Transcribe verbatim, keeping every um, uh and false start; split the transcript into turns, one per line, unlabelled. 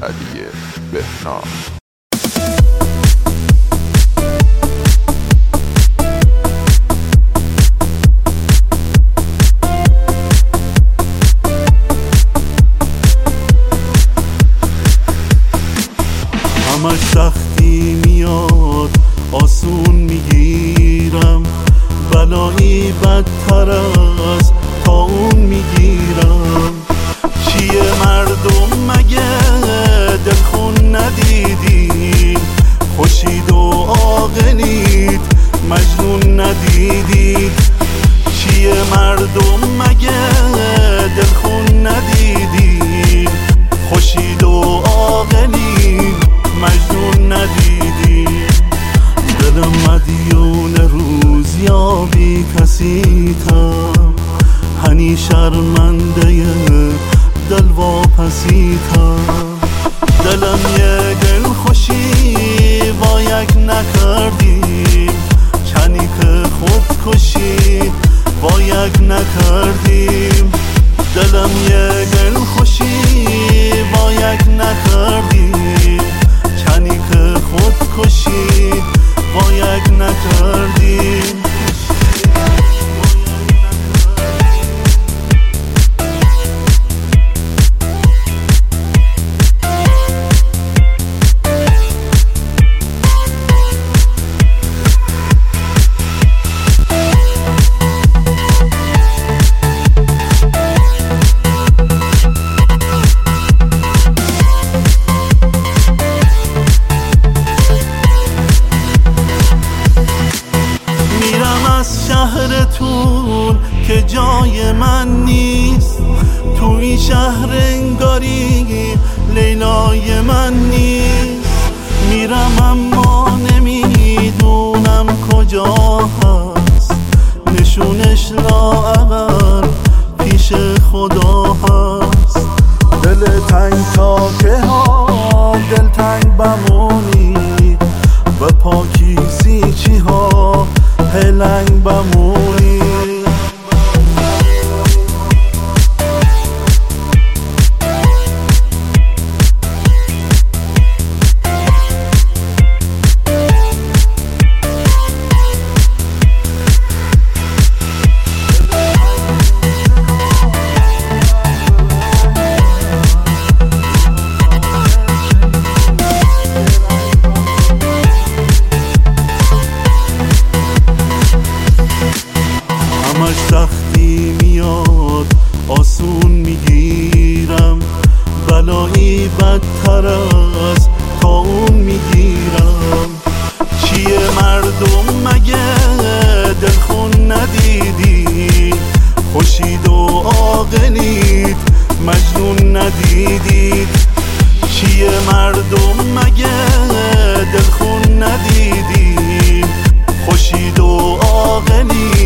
علی بهنام.
همش سختی میاد آسون میگیرم، بلایی بدتر از طاعون میگیرم. چیه مردم مگه دلخون ندیدید؟ خوشید و عاقلید مجنون ندیدید؟ چیه مردم مگه دلخون ندیدید؟ خوشید و عاقلید مجنون ندیدید؟ دلم مدیون روزیابی کسیتم، هنی شرمنده دل واپسیتم. دلم یه دل خوشی با یک نکردیم، چنی که خودکشی با یک نکردیم. دلم یه دل خوشی با یک نکردیم، چنی که خودکشی با یک نکردیم. شهرتون که جای من نیست، تو این شهر انگاری لیلای من نیست. میرم اما نمیدونم کجا هست، نشونش لااقل پیش خدا هست. دل تنگ تا که ها دل تنگ بمونی، و پاکیزی چی ها هلنگ بمونی. همش سختی میاد آسون میگیرم، بلایی بدتر از طاعون میگیرم. چیه مردم مگه دلخون ندیدید؟ خوشید و عاقلید مجنون ندیدید؟ چیه مردم مگه دلخون ندیدید؟ خوشید و عاقلید